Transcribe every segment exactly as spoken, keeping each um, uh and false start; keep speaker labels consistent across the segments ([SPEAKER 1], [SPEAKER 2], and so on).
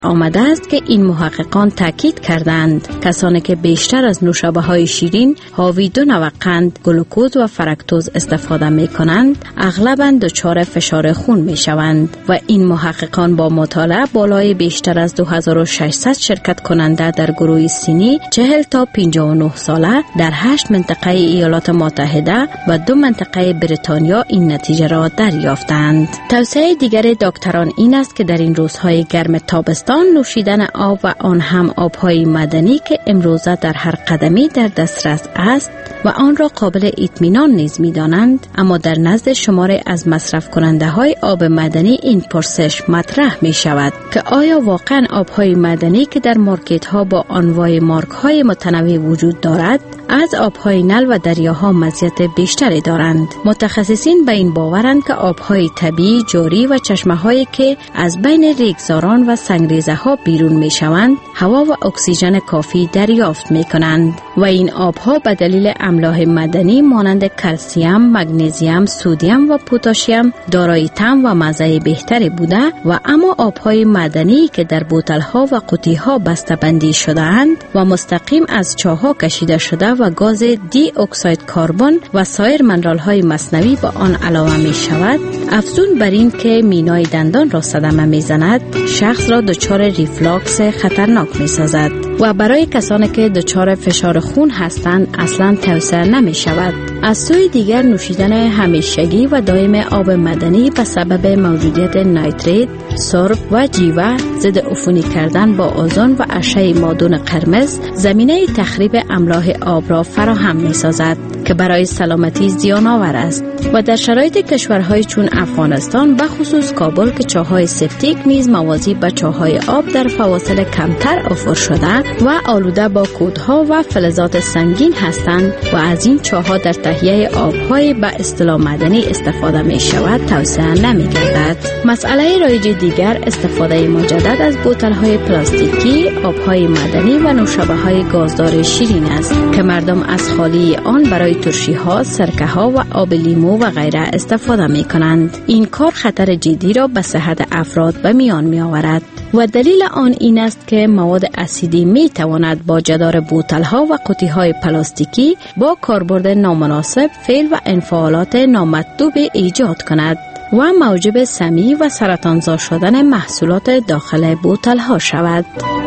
[SPEAKER 1] آمده است که این محققان تاکید کردند کسانی که بیشتر از نوشابه های شیرین حاوی دو نوع قند، گلوکوز و فرکتوز استفاده می کنند، اغلباً دچار فشار خون می شوند و این محققان با مطالعه بالای بیشتر از دو هزار و ششصد شرکت کننده در گروه سنی چهل تا پنجاه و نه ساله در هشت منطقه ایالات متحده و دو منطقه بریتانیا این نتیجه را دریافتند. توصیه دیگر دکتران این است که در این روزهای گرم تابستان نوشیدن آب و آن هم آبهای معدنی که امروزه در هر قدمی در دسترس است و آن را قابل اطمینان نیز می‌دانند، اما در نزد شمار از مصرف کننده های آب معدنی این پرسش مطرح می شود که آیا واقعا آبهای معدنی که در مارکت ها با انواع مارک های متنوع وجود دارد از آبهای نل و دریاها مزیت بیشتری دارند؟ متخصصین به این باورند که آبهای طبیعی، جاری و چشمه هایی که از بین ریگزاران و سنگریزه ها بیرون می شوند هوا و اکسیژن کافی دریافت می کنند و این آبها به دلیل املاح معدنی مانند کلسیم، مگنیزیم، سدیم و پتاسیم دارای طعم و مزه بهتری بوده و اما آبهای معدنی که در بوتل‌ها و قوطی‌ها بسته‌بندی شده اند و مستقیم از چاه‌ها کشیده شده و گاز دی اکساید کربن و سایر منرال‌های مصنوعی به آن علاوه می شود، افزون بر این که مینای دندان را صدمه می زند، شخص را دچار ریفلاکس خطرناک می سازد و برای کسانی که دچار فشار خون هستند اصلا توصیه نمی شود. از سوی دیگر نوشیدن همیشگی و دائم آب معدنی به سبب موجودیت نیتریت، سرب و جیوه ضد عفونی کردن با اوزون و اشعه مادون قرمز زمینه تخریب املاح آب را فراهم می سازد که برای سلامتی زیان آور است و در شرایط کشورهای چون افغانستان به خصوص کابل که چاهای سپتیک نیز موازی به چاهای آب در فواصل کمتر افور شده و آلوده با کودها و فلزات سنگین هستند و از این چاها در تهیه آبهای به اصطلاح معدنی استفاده می شود توصیه نمی گردد. مسئله رایج دیگر استفاده مجدد از بوتل‌های پلاستیکی، آبهای معدنی و نوشابه های گازدار شیرین است که مردم از خالی آن برای ترشی ها، سرکه ها و آب لیمو و غیره استفاده می کنند. این کار خطر جدی را به صحت افراد به میان می آورد و دلیل آن این است که مواد اسیدی می تواند با جدار بوتل ها و قوطی های پلاستیکی با کاربرد نامناسب فعل و انفعالات نامطلوب ایجاد کند و موجب سمی و سرطانزا شدن محصولات داخل بوتل ها شود.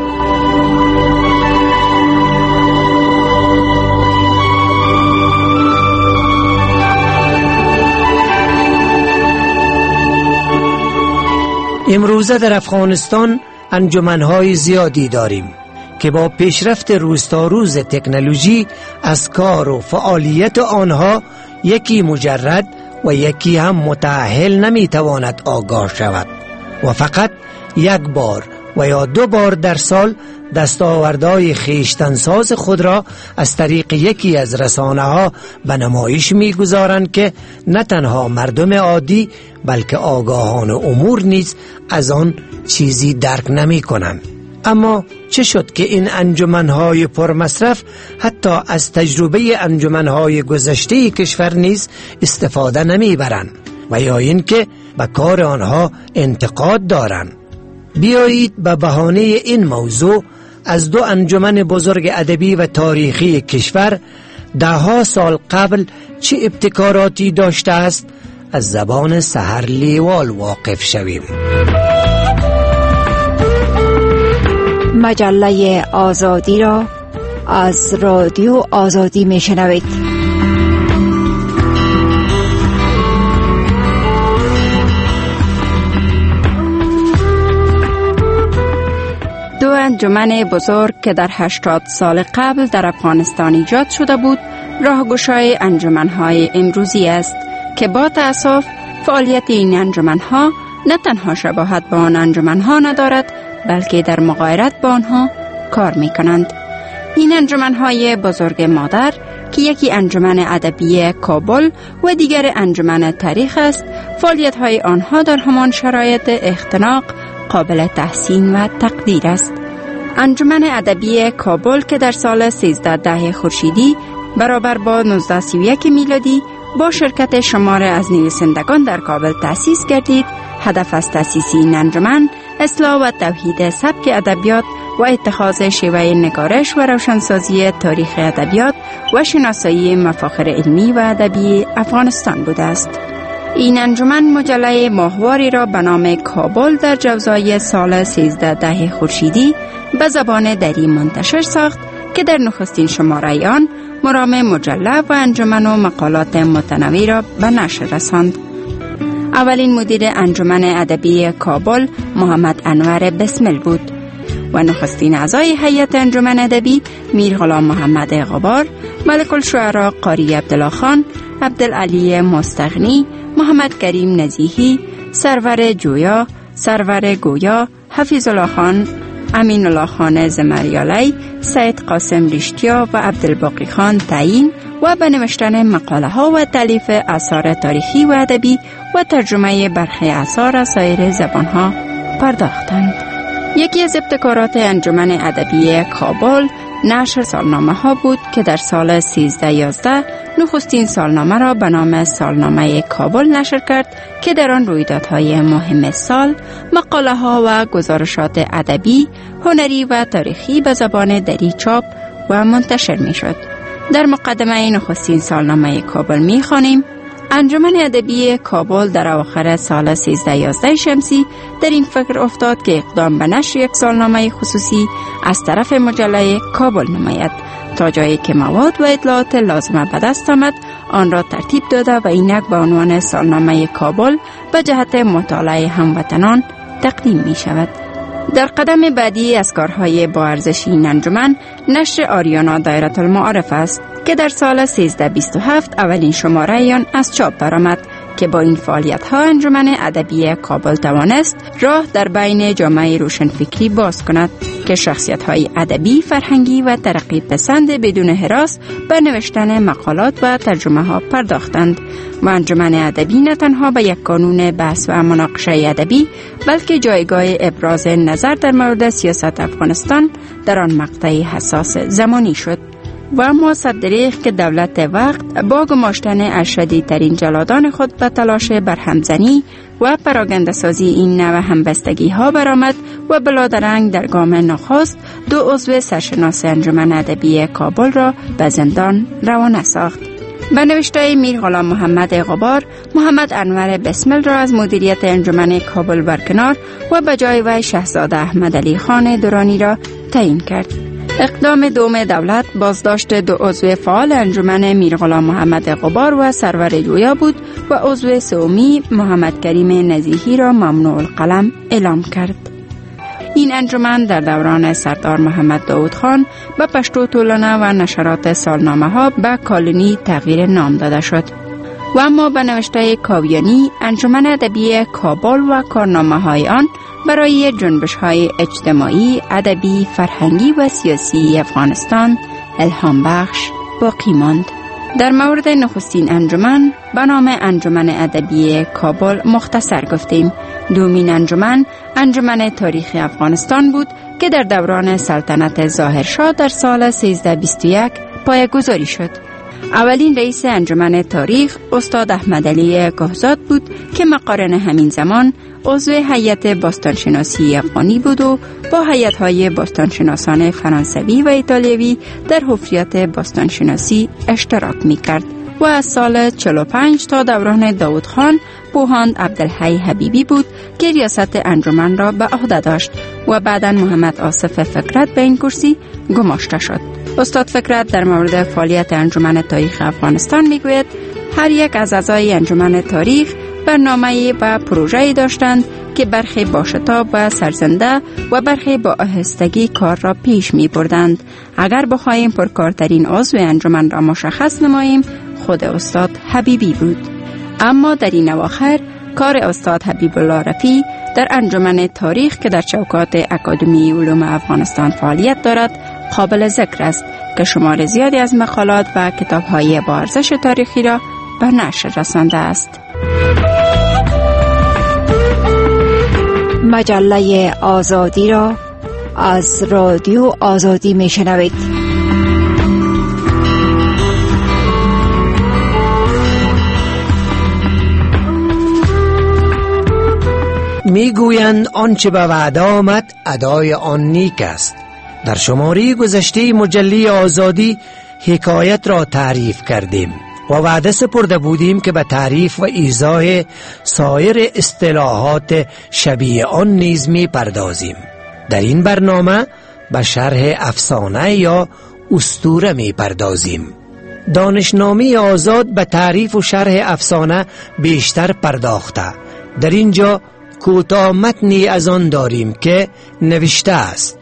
[SPEAKER 2] امروزه در افغانستان انجمن‌های زیادی داریم که با پیشرفت روز تا روز تکنولوژی از کار و فعالیت آنها یکی مجرد و یکی هم متأهل نمیتواند آگاه شود و فقط یک بار و یا دو بار در سال دستاوردهای خیشتنساز خود را از طریق یکی از رسانه ها به نمایش میگذارند که نه تنها مردم عادی بلکه آگاهان امور نیز از آن چیزی درک نمی کنند. اما چه شد که این انجمنهای پرمصرف حتی از تجربه انجمنهای گذشته کشور نیز استفاده نمی برند و یا اینکه به کار آنها انتقاد دارند؟ بیایید به بهانه این موضوع از دو انجمن بزرگ ادبی و تاریخی کشور ده ها سال قبل چه ابتکاراتی داشته است از زبان سحر لیوال واقف شویم.
[SPEAKER 3] مجله آزادی را از رادیو آزادی میشنوید. دو انجمن بزرگ که در هشتاد سال قبل در افغانستان ایجاد شده بود راهگشای انجمن‌های امروزی است که با تأسف فعالیت این انجمن‌ها نه تنها شباهت به آن انجمن‌ها ندارد بلکه در مغایرت با آنها کار می‌کنند. این انجمن‌های بزرگ مادر که یکی انجمن ادبی کابل و دیگر انجمن تاریخ است، فعالیت‌های آنها در همان شرایط اختناق قابل تحسین و تقدیر است. انجمن ادبی کابل که در سال سیزده ده خورشیدی برابر با نوزده سی و یک میلادی با شرکت شمار از نویسندگان در کابل تأسیس گردید، هدف از تأسیس این انجمن اصلاح و توحید سبک ادبیات و اتخاذ شیوه نگارش و روشنسازی تاریخ ادبیات و شناسایی مفاخر علمی و ادبی افغانستان بوده است. این انجمن مجله ماهواری را به نام کابل در جوزای سال سیزده ده خورشیدی به زبان دری منتشر ساخت که در نخستین شماره آن مرام مجله و انجمن و مقالات متنوع را به نشر رساند. اولین مدیر انجمن ادبی کابل محمد انور بسمل بود و نخستین اعضای هیئت انجمن ادبی میر غلام محمد غبار، ملک الشعراء قاری عبدالله خان، عبدالعلی مستغنی، محمد کریم نزیهی، سرور جویا، سرور گویا، حفیظ الله خان، امین الله خان زمریالی، سید قاسم رشتیا و عبدالباقی خان تعیین و به نوشتن مقاله ها و تالیف آثار تاریخی و ادبی و ترجمه برخی آثار از سایر زبان ها پرداختند. یکی از ابتکارات انجمن ادبی کابل نشر سالنامه ها بود که در سال سیزده یازده نخستین سالنامه را به نام سالنامه کابل نشر کرد که در آن رویدادهای مهم سال، مقاله ها و گزارشات ادبی، هنری و تاریخی به زبان دری چاپ و منتشر می شد. در مقدمه نخستین سالنامه کابل می خوانیم: انجمن ادبی کابل در اواخر سال سیزده یازده شمسی در این فکر افتاد که اقدام به نشر یک سالنامه خصوصی از طرف مجله کابل نماید تا جایی که مواد و اطلاعات لازمه به دست آمد آن را ترتیب داده و اینک به عنوان سالنامه کابل به جهت مطالعه هموطنان تقدیم می شود. در قدم بعدی از کارهای با ارزش این انجمن نشر آریانا دایره المعارف است که در سال سیزده بیست و هفت اولین شماره آن از چاپ برآمد که با این فعالیت ها انجمن ادبی کابل توانست راه در بین جامعه روشنفکری باز کند که شخصیت های ادبی، فرهنگی و ترقی پسند بدون هراس به نوشتن مقالات و ترجمه ها پرداختند و انجمن ادبی نه تنها به یک کانون بحث و مناقشه ادبی بلکه جایگاه ابراز نظر در مورد سیاست افغانستان در آن مقطع حساس زمانی شد. و اما صدریخ که دولت وقت با گماشتن از شدیدترین جلادان خود به تلاش برهمزنی و پراگنده سازی این نوع همبستگی ها برآمد و بلادرنگ در گام نخست دو عضو سرشناس انجمن ادبی کابل را به زندان روانه ساخت. به نوشته میر غلام محمد غبار، محمد انور بسمل را از مدیریت انجمن کابل برکنار و به جای وی شهزاده احمد علی خان درانی را تعیین کرد. اقدام دوم دولت بازداشت دو عضو فعال انجمن میر غلام محمد غبار و سرور جویا بود و عضو سومی محمد کریم نزیهی را ممنوع القلم اعلام کرد. این انجمن در دوران سردار محمد داود خان به پشتو تولانه و نشرات سالنامه ها به کالونی تغییر نام داده شد. و اما به نوشته کاویانی انجمن ادبی کابل و کارنامه های آن برای جنبش های اجتماعی، ادبی، فرهنگی و سیاسی افغانستان الهام بخش باقی ماند. در مورد نخستین انجمن به نام انجمن ادبی کابل مختصر گفتیم. دومین انجمن انجمن تاریخ افغانستان بود که در دوران سلطنت ظاهرشاه در سال سیزده بیست و یک پایه‌گذاری شد. اولین رئیس انجمن تاریخ استاد احمد علی گهزاد بود که مقارن همین زمان عضو هیئت باستانشناسی افغانی بود و با هیئت‌های باستانشناسان فرانسوی و ایتالیایی در حفریات باستانشناسی اشتراک می‌کرد و از سال چهل و پنج تا دوران داود خان بوهاند عبدالحی حبیبی بود که ریاست انجمن را به عهده داشت و بعداً محمد آصف فکرت به این کرسی گماشته شد. استاد فکرت در مورد فعالیت انجمن تاریخ افغانستان میگوید هر یک از اعضای انجمن تاریخ برنامه‌ای و پروژه‌ای داشتند که برخی با شتاب و سرزنده و برخی با آهستگی کار را پیش می بردند. اگر بخواهیم پرکارترین عضو انجمن را مشخص نماییم خود استاد حبیبی بود. اما در این اواخر کار استاد حبیب الله رفیع در انجمن تاریخ که در چوکات اکادمی علوم افغانستان فعالیت دارد قابل ذکر است که شمار زیادی از مقالات و کتاب‌های با ارزش تاریخی را به نشر رسانده است.
[SPEAKER 4] مجله آزادی را از رادیو آزادی میشنوید.
[SPEAKER 2] میگویند آنچه به وعده آمد ادای آن نیک است. در شماره گذشته مجله آزادی حکایت را تعریف کردیم و وعده سپرده بودیم که به تعریف و ایضاح سایر اصطلاحات شبیه آن نیز می پردازیم. در این برنامه به شرح افسانه یا اسطوره می پردازیم. دانشنامه آزاد به تعریف و شرح افسانه بیشتر پرداخته. در اینجا کوتاه متنی از آن داریم که نوشته است: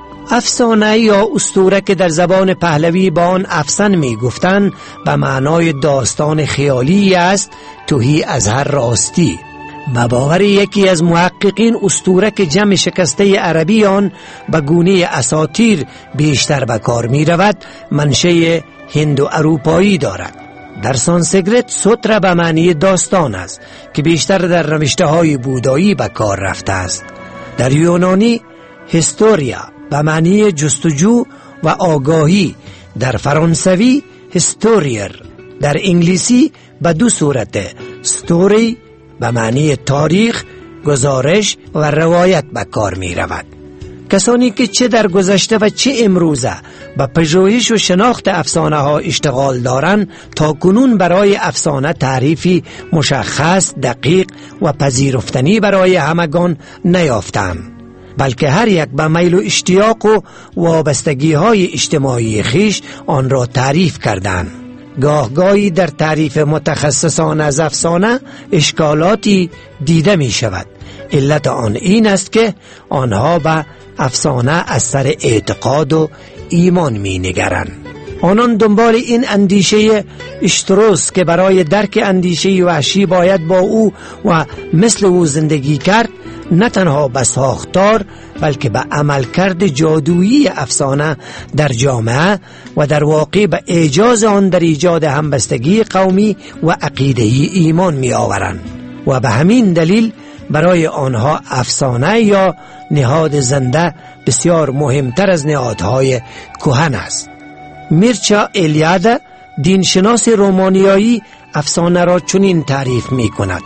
[SPEAKER 2] افسانه یا اسطوره که در زبان پهلوی با آن افسان می گفتند به معنای داستان خیالی است تهی از هر راستی. به باور یکی از محققین اسطوره که جمع شکسته عربی آن به گونه اساطیر بیشتر به کار می رود منشأ هند و اروپایی دارد. در سانسکریت سوترا به معنی داستان است که بیشتر در نوشته های بودایی به کار رفته است. در یونانی هیستوریا به معنی جستجو و آگاهی، در فرانسوی هیستوریر، در انگلیسی به دو صورت ستوری به معنی تاریخ، گزارش و روایت به کار می رود. کسانی که چه در گذشته و چه امروزه به پژوهش و شناخت افسانه ها اشتغال دارند تا کنون برای افسانه تعریفی مشخص، دقیق و پذیرفتنی برای همگان نیافتند، بلکه هر یک به میل و اشتیاق و وابستگی های اجتماعی خیش آن را تعریف کردند. گاهگاهی در تعریف متخصصان از افسانه اشکالاتی دیده می شود. علت آن این است که آنها به افسانه از سر اعتقاد و ایمان می نگرند. آنان دنبال این اندیشه اشتروس که برای درک اندیشه وحشی باید با او و مثل او زندگی کرد، نه تنها به ساختار بلکه به عملکرد جادویی افسانه در جامعه و در واقع به اعجاز آن در ایجاد همبستگی قومی و عقیده‌ای ایمان می آورند و به همین دلیل برای آنها افسانه یا نهاد زنده بسیار مهمتر از نهادهای کهن است. میرچا الیاده دینشناس رومانیایی افسانه را چنین تعریف می کند: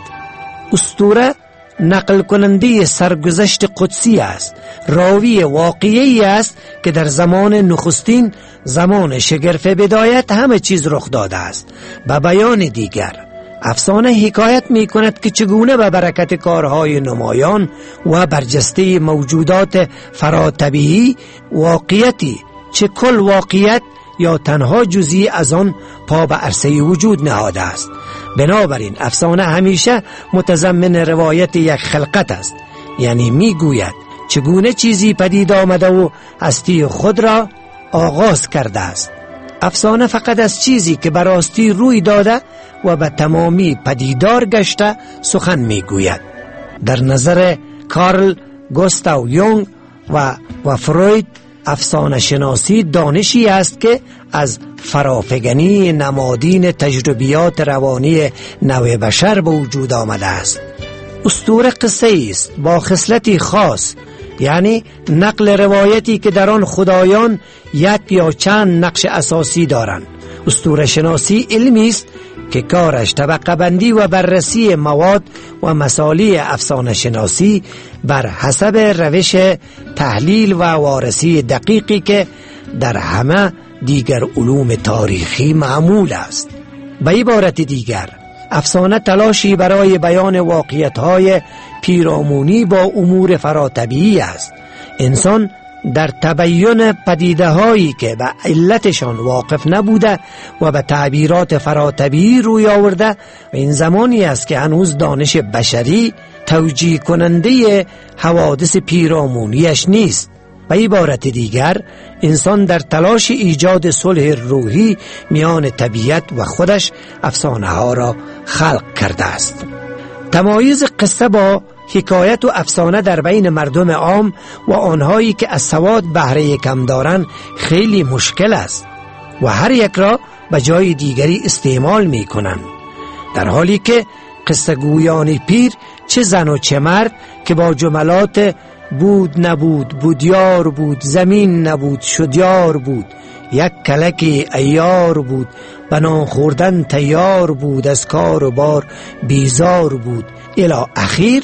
[SPEAKER 2] اسطوره نقل کننده سرگذشت قدسی است، راوی واقعی است که در زمان نخستین، زمان شگرف بدایت همه چیز رخ داده است. به بیان دیگر افسانه حکایت می کند که چگونه به برکت کارهای نمایان و برجسته موجودات فراتبیعی واقعیتی، چه کل واقعیت یا تنها جزئی از آن پا به عرصه وجود نهاده است. بنابراین افسانه همیشه متضمن روایت یک خلقت است، یعنی می گوید چگونه چیزی پدید آمده و هستی خود را آغاز کرده است. افسانه فقط از چیزی که براستی روی داده و به تمامی پدیدار گشته سخن می گوید. در نظر کارل گوستاو یونگ و و فروید افسانه شناسی دانشی است که از فرافگنی نمادین تجربیات روانی نوع بشر به وجود آمده است. اسطوره قصه است با خصلتی خاص، یعنی نقل روایتی که در آن خدایان یک یا چند نقش اساسی دارند. اسطوره شناسی علمی است که کارش طبقه بندی و بررسی مواد و مسائل افسانه شناسی بر حسب روش تحلیل و وارسی دقیقی که در همه دیگر علوم تاریخی معمول است. به عبارت دیگر افسانه تلاشی برای بیان واقعیت‌های پیرامونی با امور فراتبیعی است. انسان در تبیین پدیده هایی که به علتشان واقف نبوده و به تعبیرات فراتبیعی روی آورده و این زمانی است که هنوز دانش بشری توجیه کننده حوادث پیرامونیش نیست. به عبارت دیگر انسان در تلاش ایجاد صلح روحی میان طبیعت و خودش افسانه ها را خلق کرده است. تمایز قصه با حکایت و افسانه در بین مردم عام و آنهایی که از سواد بهره کم دارند خیلی مشکل است و هر یک را به جای دیگری استعمال می کنند، در حالی که قصه گویان پیر چه زن و چه مرد که با جملات بود نبود، بودیار بود، زمین نبود، شدیار بود، یک کلکی ایار بود، بنان خوردن تیار بود، از کار و بار بیزار بود الی اخیر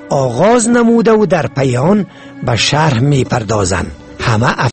[SPEAKER 2] آغاز نموده و در پیان به شرح می پردازند. همه